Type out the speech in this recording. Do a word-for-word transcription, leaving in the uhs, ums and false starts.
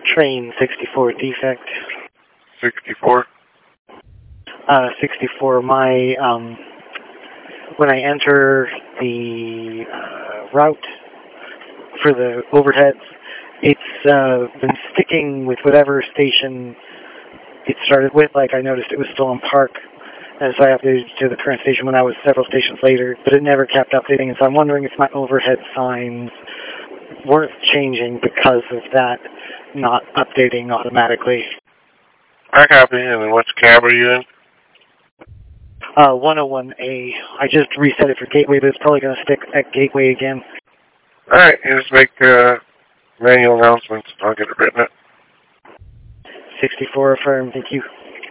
Train sixty-four defect. sixty-four? Uh, sixty-four, my, um, when I enter the uh, route for the overheads, it's uh, been sticking with whatever station it started with. Like, I noticed it was still on Park, and so I updated to the current station when I was several stations later, but it never kept updating, and so I'm wondering if my overhead signs weren't changing because of that not updating automatically. I copy, and what cab are you in? Uh, one oh one A. I just reset it for Gateway, but it's probably going to stick at Gateway again. Alright, you just make uh, manual announcements. I'll get it written up. sixty-four affirmed, thank you.